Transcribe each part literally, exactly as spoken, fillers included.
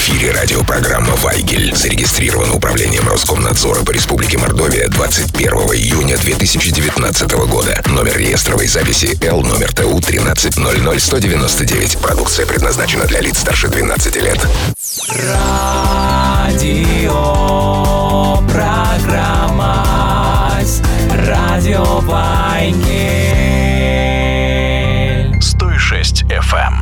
эфире радиопрограмма «Вайгель». Зарегистрирована управлением Роскомнадзора по Республике Мордовия двадцать первого июня две тысячи девятнадцатого года. Номер реестровой записи Л номер Т У тринадцать ноль ноль сто девяносто девять. Продукция предназначена для лиц старше двенадцати лет. Радио программа Радио Вайгель сто шесть эф эм.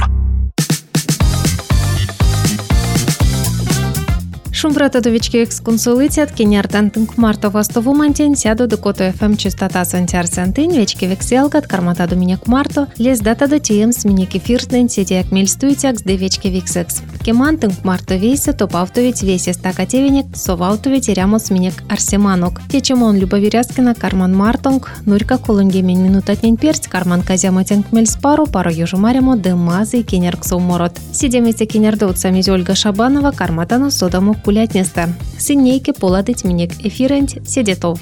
Шумбрата довички ексконсулицят кеняртан тынк марто вастову мантень сяду до кото эф эм частота сантяр сантынь вечки векселгат кармата до минек марто лез дата до тием с минек эфиртнень сетяк мельстуйтяк с девечки виксекс. Кеман тынк марто вейсе топ автовить весе стакатевенек сов автовить рямос минек арсеманок. Течемон любовиряскина карман мартонг нурька колонгемень минутатнень перц карман казяматенк мельспару пару южумарямо дымазы и кенярк суморот. Сидемете кенярдот самиз Ольга Шабанова карматану содаму пулятнеста. Синейки поладить минек эфирент седетов.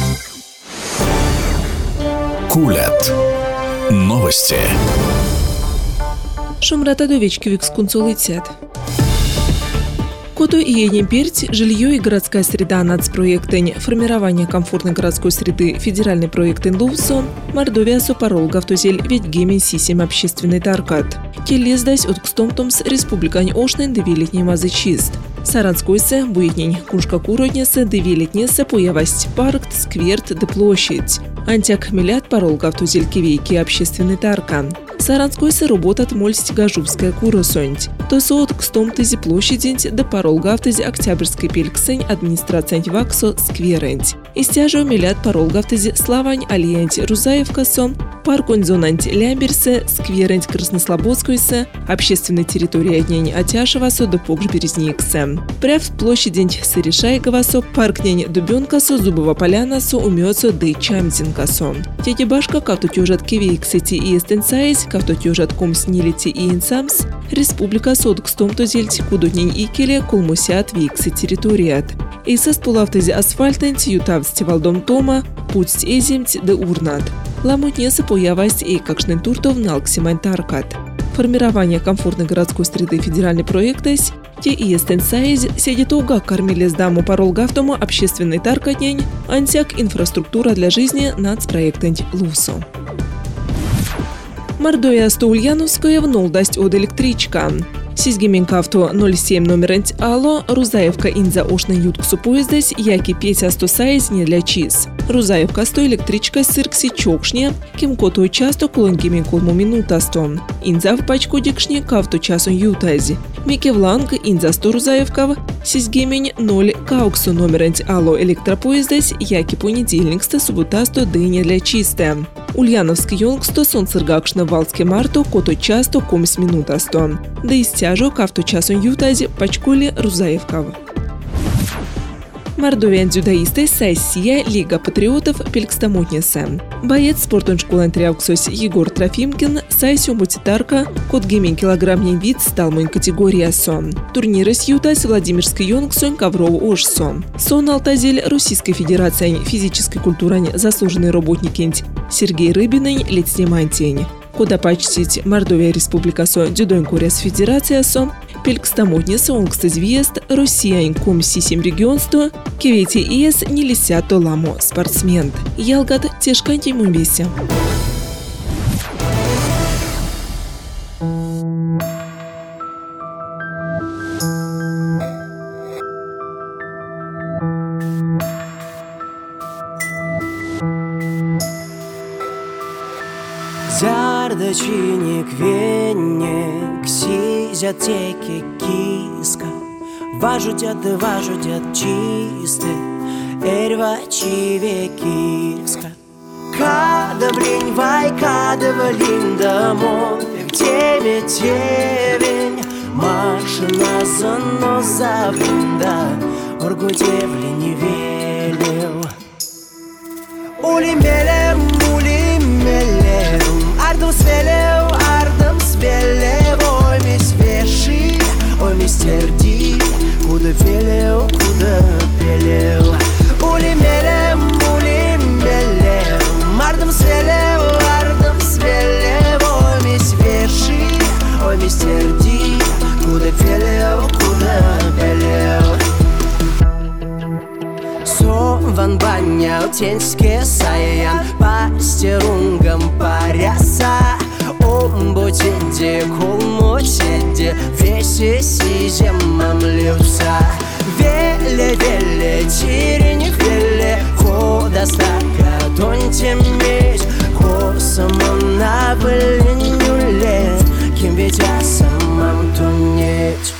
Кулят. Новости. Шумрата довечки виксконсулицят. Кото и Енемперть, жилье и городская среда нацпроектень, формирование комфортной городской среды, федеральный проект Лувсо, Мордовия сопарол гавтозель ведь гемен сисем общественный таркат. Телездась от кстомтомс республикань ошнен девилетний мазы чист. Саранскойсе, буетнень, кушка куроднесе, девилетнесе появасть парк, скверт да площадь. Антяк милят парол гавтозель кивейки общественный таркан. Саранскойсе работат мольсть гажубская куросонть. То соот кстомтези площадь да парол гавтези октябрьской пельксень администрациянь ваксо скверенть. Истяжо милят парол гавтези славань алиянть Рузаевкасо, парконь зонанть Лямберсе, скверенть Краснослободскойсе, общественной территории отнень Атяшевасо да Покш-Березниксе. Пряв площадь Сыришайговасо, паркнень Дубенкасо, Зубова Полянасо, Умёцо да Чамзинкасо. Тети башка кавтотюжат кивейксети и эстенцаись, кавтотюжат комснилити и инсамс, республика содкстомтозельть кудотнень икеле колмусят виксе территорият. Эйсас пулавтези асфальтенть ютавсти валдом тома, путь эземть да урнат. Ламутнесы появасть и какшнен туртов налксимань таркат. Формирование комфортной городской среды федеральный проектась, те и эстенсаиз седитога кормилес даму парол гавтому общественный таркатнень, антяк инфраструктура для жизни нацпроектенть Лусо. Мордовия сто Ульяновская в нолдасть от электричка. Сизгименкавто ноль семь номерент ало, Рузаевка инза ошна ютксу поездась, яки петя сто сайз не для чиз. Рузаевка сто электричка сыркси чокшне, кемкото часто клонгимен колму минута сто. Инза в пачку дикшне кавто часу ютази. Микевланг инза сто Рузаевкав, сизгимень ноль кауксу номерент ало электропоездась, яки понедельникста субботасто дыня для чисте. Ульяновский йонгсто сонцергакшна валске марто кото часто комс минута сто. Да и стяжо кавто часу ютази пачкули Рузаевкав. Мордовиян дзюдоисты сессия Лига патриотов пелькстамотнеса. Боец спортон школы Триауксос Егор Трофимкин сайсю мутитарка код геймин килограммней вид сталмонь категория сон. Турниры с ютась Владимирской йонгсон Ковров ошсон. Сон Алтазель Российской Федерации физической культуры заслуженный работникень Сергей Рыбинень летснимантень. Куда почтить Мордовия Республика со дзюдоин Куряс Федерация со пелькстамотнеса онгстазвест Россия инком сисем регионсто кевете иес не лися то ламо спортсмен. Ялгат тешканти мумбесе. Зардачиник венник, сизятеки киска, важутят и важутят чисты, эрвачи векирска. Кадавлинь, вай, кадавлинь домой, где ветевень, машина зоно завинда, оргудевли не велел. Улимелем, улимелем, ардом свелев, ардом свелев, ой, мисс веши, ой, мистер Ди, куда пелев, куда пелев. Улимелем, улимелем, ардом свелев, ардом свелев, ой, мисс веши, ой, мистер Ди, куда пелев, куда тенске саян пастерунгам паряса умбутиде кулмутиде весе сиземам люса веле веле тирень веле ходастака тонтемесь хосамам на вылинюле кем ведь самам тунеть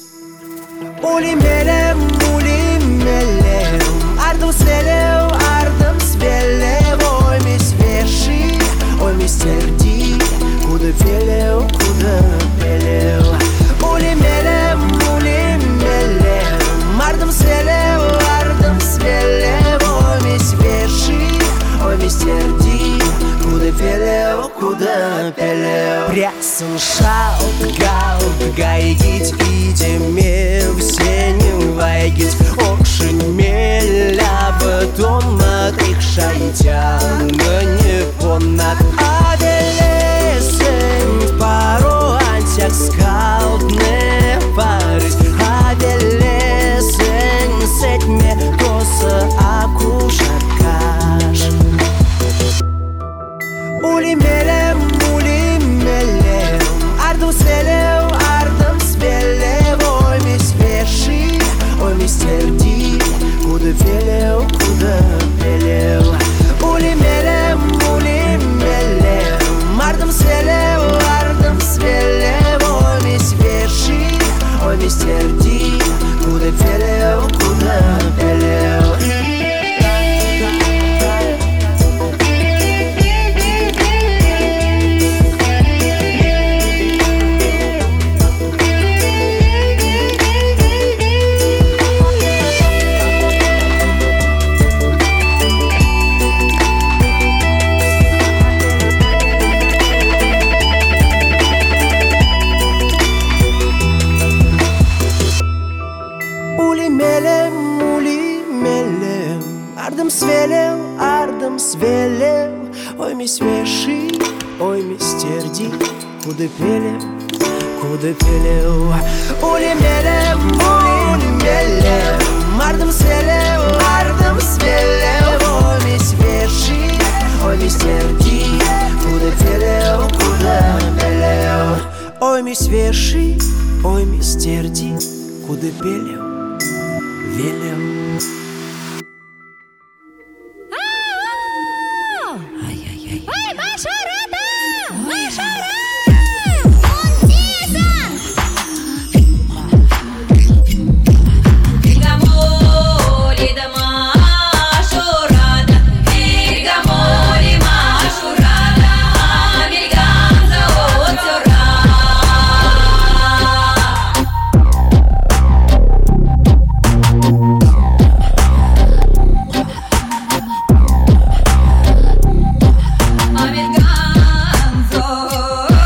улимелем улимелем ардым свелев ардым свелев ой мис верши ой мистерди куда пелев куда пелев улимелем улимелем ардым свелев ардым свелев ой мис верши ой мистерди куда пелев куда пелев прясын шалт галт гайгить идеме все не вайгить окшимеля дома их шайтян не понад аделесен пару антяк скалдне парис аделесен сетме коса акушакаш улимелем улимелем ардым свелев ардым свелев ой мис верши ой мистерди куда пелев куда пелев улимелем улимелем ардым свелев ардым свелев ой мис верши ой мистерди куда пелев куда пелев ардым свелев, ардым свелев, ой мис верши, ой мистерди, куда пелев, куда пелев, улимелев, улимелев, ардым свелев, ардым свелев, ой мис верши, ой мистерди, куда пелев, куда пелев, ой мис верши, ой мистерди, куда пелев, велев. Americanzo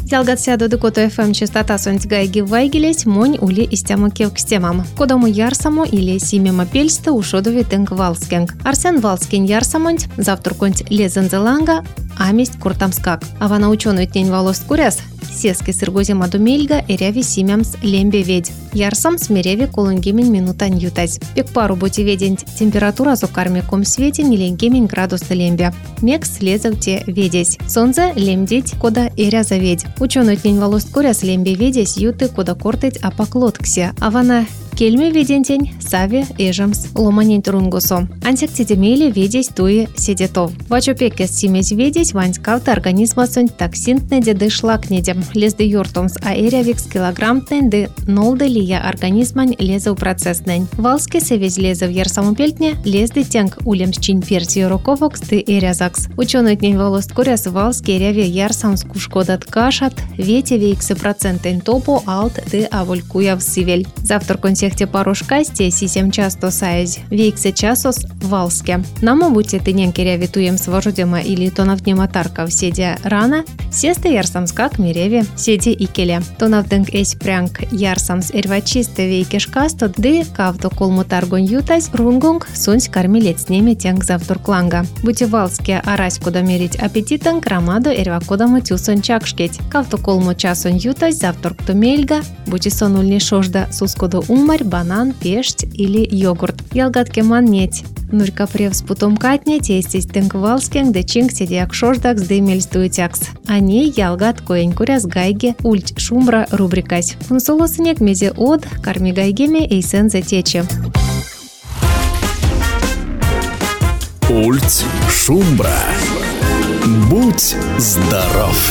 Ялгат сяду до Кото эф эм частота сонть гайги вайгелесь, монь ули истяма кевкстемам. Кодаму ярсаму или симема пельста ушодови тенк валскенг. Арсен валскин ярсамонть, завтра конть лезензеланга, аместь куртамскак. Авана ученую тень волос куряс, сески сыргозема думельга и ряви симямс лембе ведь. Ярсам смиреви колунгемень минутань ютать. Пек пару боти ведень температура зукарми ком свете неленгемень градус лембе. Мекс лезав те ведесь. Солнце лемдеть кода и ряза ведь. Ученую тень волос куряс лембе ведесь юты кода кортыть апоклотксе. Авана кельме ведентень, сави, эжемс, ломанень турунгусо. Антиктидемели ведесь туи седетов. Вачопекес симесь ведесь ванскавта организма сонь токсинтне деды шлакнедем. Лезды юртомс аэрявикс килограммтнен де нолды лия организмань лезав процесснень. Валски севесь лезав ярсамупельтне лезды тенг улемс чин перти роковокс де эрязакс. Ученый тнень волост куряс валски эряви ярсам скушкодат кашат, вете вейксы процентен топо алт де авулькуяв сивель. Завтра консек те порошкасте сисем часто саязь, вейксе часос валске. Намо будьте тыненки рявитуем свожудема или тонавднема тарка седя рана, сесте ярсамскак миреви седе икеле. Тонавденг эсь прянг ярсамс эрвачисте вейкешкасто ды кавто колмутаргон ютась рунгунг сунсь кармилец неме тенг завтур кланга. Будьте валске арась куда мерить аппетитан крамадо эрвакодаму тюсон чакшкеть. Кавто колму часон ютась завтур кто мельга, будьте сонульни шожда сускоду умар, банан, пешть или йогурт. Ялгатке маннеть. Нурька превс путом катне тестись тенк валскенг де чинг седяк шождакс де мельстуетякс. Они ялгат коень куряс гайге ульч шумбра рубрикась. Фунсолосынек мезе од карми гайгеме эйсен за тече. Ульц шумбра. Будь здоров!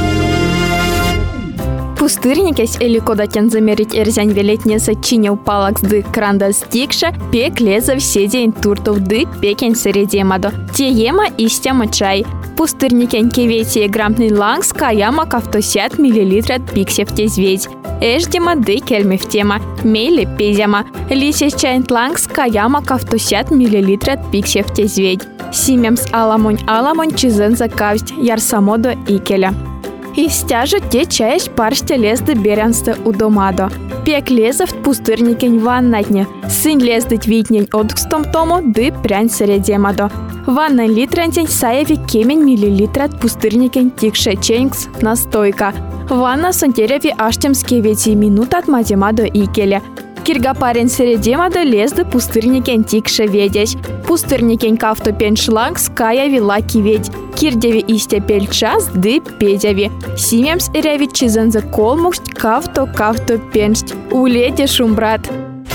Пустырникес или кодатен замерить эрзянь велетне сочинил палакс ды кранда стикша, пек лезав седень туртов ды пекень средемадо. Те ема истяма чай. Пустырникен кеветие грампный лангс каяма кавтосят миллилитрат пиксев тезведь. Эждема ды кельмев тема, мейли пезяма. Лисес чайнт лангс каяма кавтосят миллилитрат пиксев тезведь. Симемс аламонь аламонь чизен закавсть ярсамодо икеля. И стяжу те чаешь парште лезды берянсты удомадо. Пек лезав пустырникень ваннатне. Сын лездыть витнень одкстом тому ды прянь средемадо. Ванна литрантень саеви кемень миллилитрат пустырникень тикше ченькс настойка. Ванна сонтереви аштем скевети минутат матемадо икеле. Кирга парень средемадо лезды пустырникен тикше ведесь. Пустырникен кавто пеншланг скаяви лаки ведь. Кирдеви исте пельчас ды педяви. Симемс эряви чизензе колмуксть кавто кавто пеншт. Уледе шумбрат.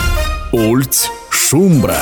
Ульц шумбра.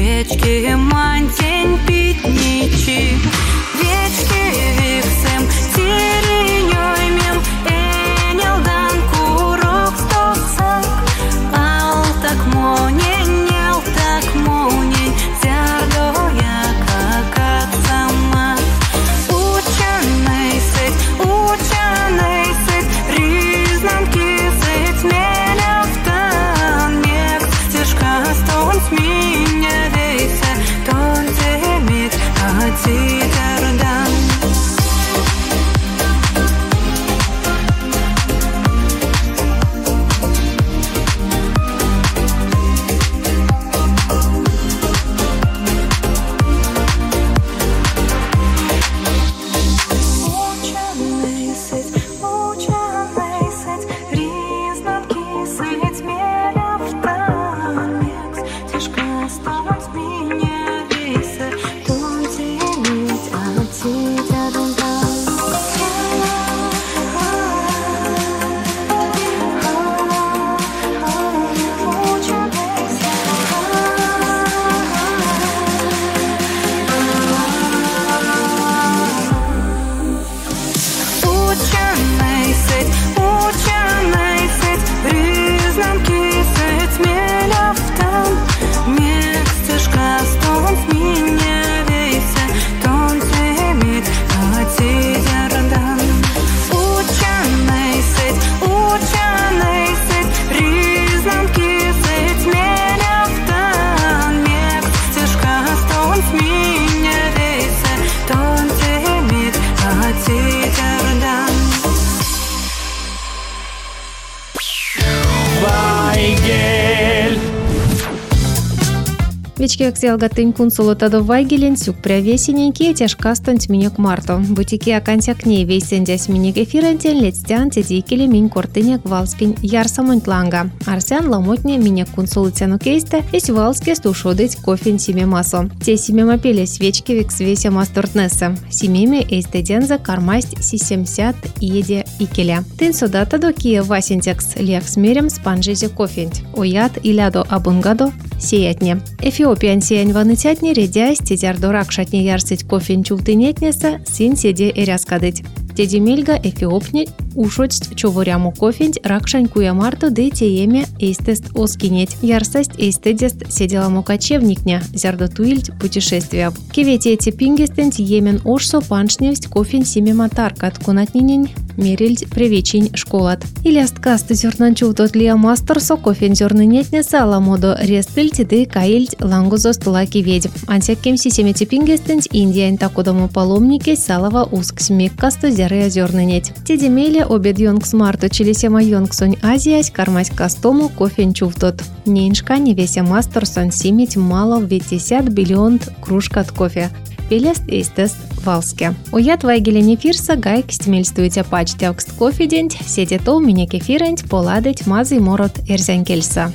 Вечки мантень питничи, вечки віксем вечке аксиалгатын кунсулота до вайгелен сюк прявесененьки тяжкастонть минек марто. Бутики акансякне вейсендясь минек эфирентен летстян тедикели мин кортынек валскин ярсамонтланга. Арсян ламотне минек кунсулыцяну кейсте эс валске стушодыть кофен симе масо. Те симе мапеле свечки вексвеся мастортнеса. Симеме эстеденза кармасть сисемсят еде икеля. Тын содата до кия васентекс лекс мерем спанжезе кофенть. Оят илядо абунгадо сеятне. Эфиопиян сеянь ванытятне редясь тедярдо ракшатне ярсыть кофен чултынетнеса син седе эряскадыть. Теди мельга эфиопне ушость човоряму кофенть ракшань куямарто де тееме эйстест оскинеть. Ярсасть эйстедест седеламу кочевникня, зярдо туильть путешествия. Кевети эти пингестенть емен ошсо паншневсть кофен симе матаркат кунатнинень мерильть привечень школат. Или асткаст зернанчу тот лия мастерсо кофен зернынетне саламодо рестыльть де каильть лангузост лаки ведь. Ансяккем сисемети пингестенть индиань такодому паломнике салава уск смеккасто зяры зернынеть. Теди меле обед йонгс марто челесема йонгсонь азиясь кармась кастому кофен чувтот. Нейншка не веся мастерсон симить мало в пятьдесят биллион кружкат кофе. Пелест эйстест валске. Уят вайгелен эфирса гайк стемельстуйте пачтявкст кофеденть, седетол минек эфиренть поладеть мазый морот эрзянкельса.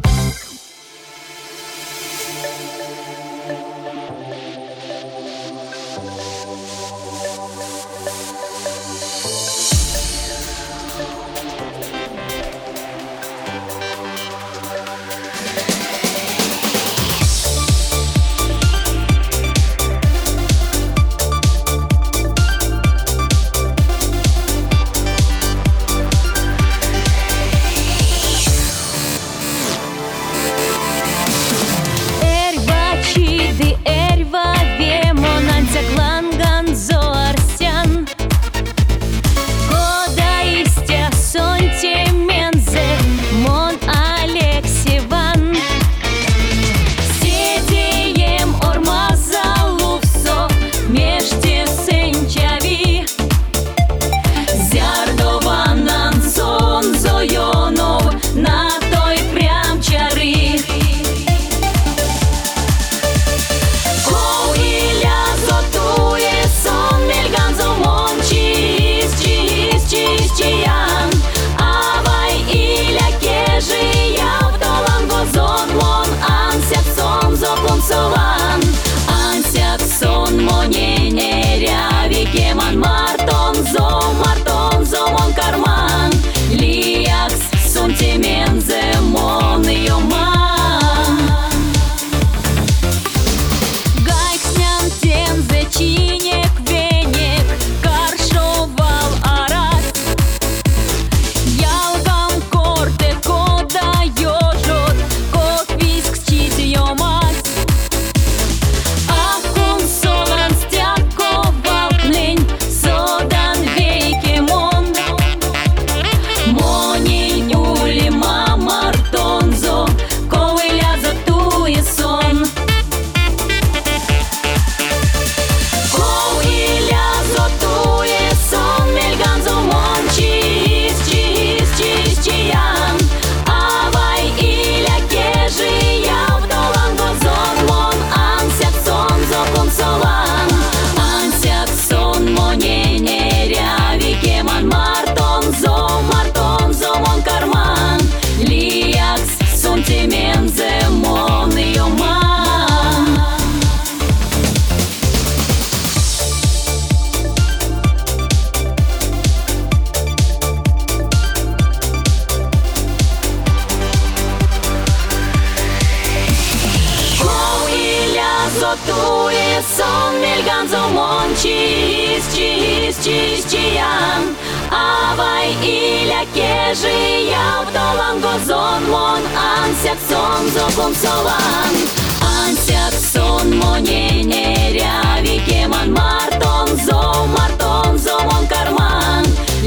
Avai ilia keji jau dolan gozon mon ansiak son zokum solan ansiak son monene ravike man marton zo marton zo mon karman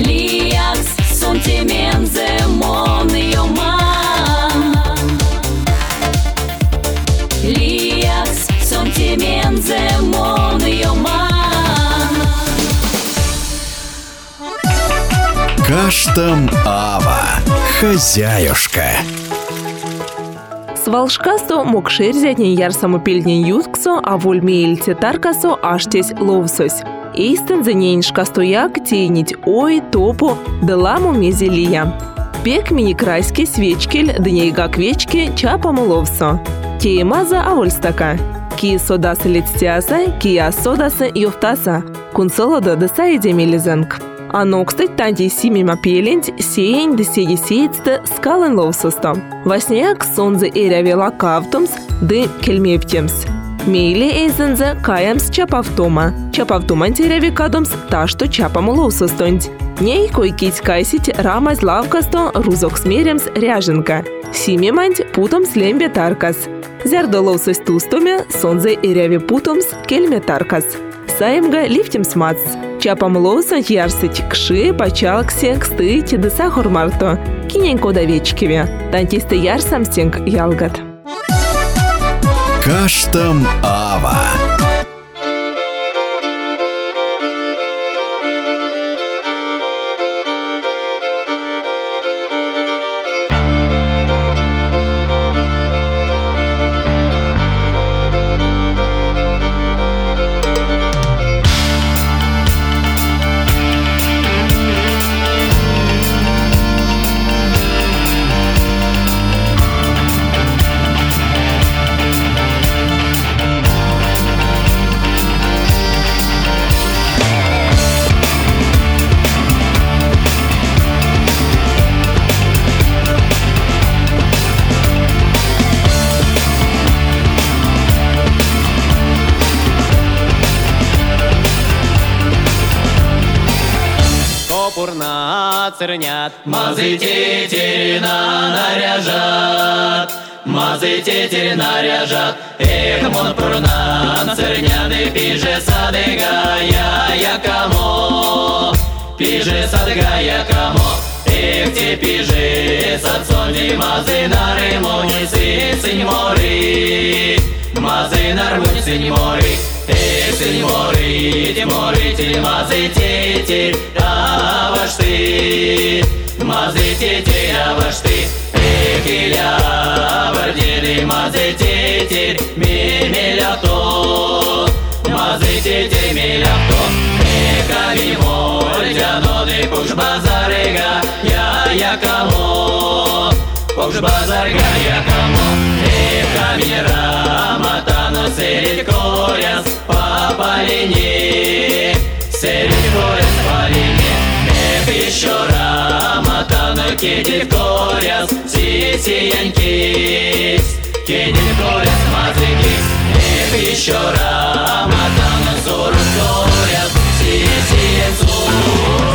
liaks son temenze mon yoman liaks son temenze mon yoman. Каштам Ава, хозяюшка. Свалшкасо мокшерзятнен ярсаму пельнен ютксо, а вольмеельте таркасо аштесь ловсось. Эйстен зененшка стояк тенить ой, топу, деламу мезелия. Пек мини-крайски свечкель, днейга квечки, чапаму ловсо. Кеймаза авольстака. Ки содасы летстиаса, кия содасы юфтаса. Кунсолодо деса едемелизенк. Ано, кстати, танти симима пелент, сеень де седи сеецте скален ловсосто. Васняк сонзе эрявела кавтомс, де кельмептемс. Мейли эйзензе каямс чапавтома. Чапавтоман теряви кадомс та, что чапаму ловсостонь. Ней койкить кайсить рамаз лавкасто рузок смеремс ряженка. Симиманть путомс лембе таркас. Зярдо ловсось тустоме сонзе эряви путомс кельме таркас. Саемга лифтемс мац. Чапам ловсонь ярсыть кши, пачалксе, кстыть да сахар марто. Киненько да вечкиве. Тантисты ярсам стенг ялгат. Каштам Ава. Цернят, мазы тетерина наряжат, мазы тетерин наряжат. Эх, мон пурна церняды пиже садыга я якамо, пиже садыга якамо. Эх, те пиже садсонди мазы нарымони сынь мори, мазы нарвуни сынь мори. Эх, сынь мори, те мори, те мазы тетер, аваш ты, мазы тетер, аваш ты. Эх, иля, вардели, мазы тетер, мемелято, мазы тетер, мелято. Эх, авимоль, дяноды, пуш базарыга, я якамо, пуш базарыга, якамо. Эх, амира, матано, серить коряс, папалине, серить коряс, палине. Эх, еще раматано, кедит коряс, сисиянькис, кедит коряс, мазыкис. Эх, еще раматано, зор коряс, сисиянцур.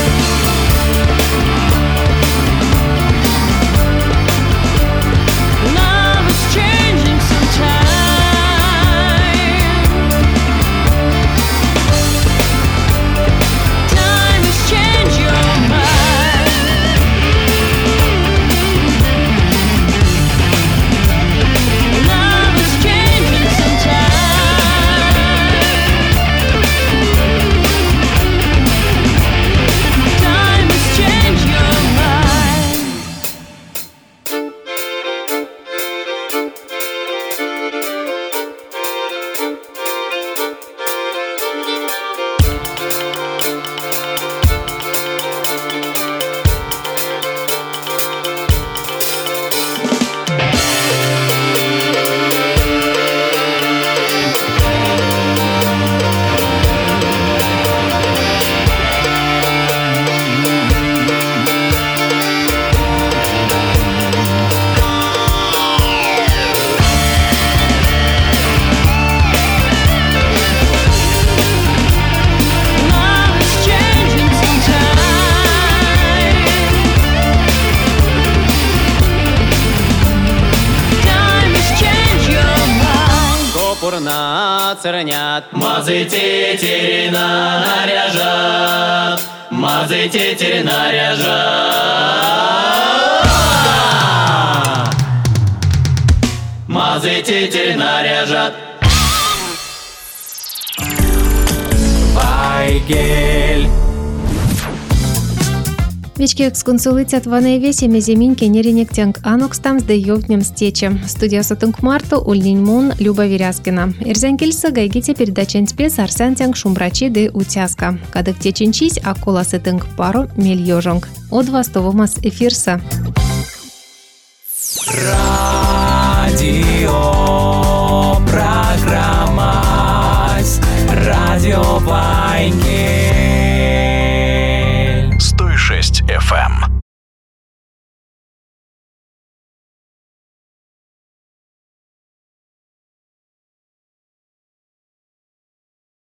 Цернят, мазы тетерина наряжат, мазы тетерина наряжат, мазы тетерина наряжат. Вайгель. Вечки эксконсулицят ване весе меземин кенеринек тянг анокстам с дейовнем стече. Студия сотынг марто ульнин мун Люба Верязкина. Ирзян кельса гайгите передачен спец арсян тянг шумбрачи де утяска. Кадык теченчись акула сытынг пару мельёжонг. От вастовомас эфирса. Радио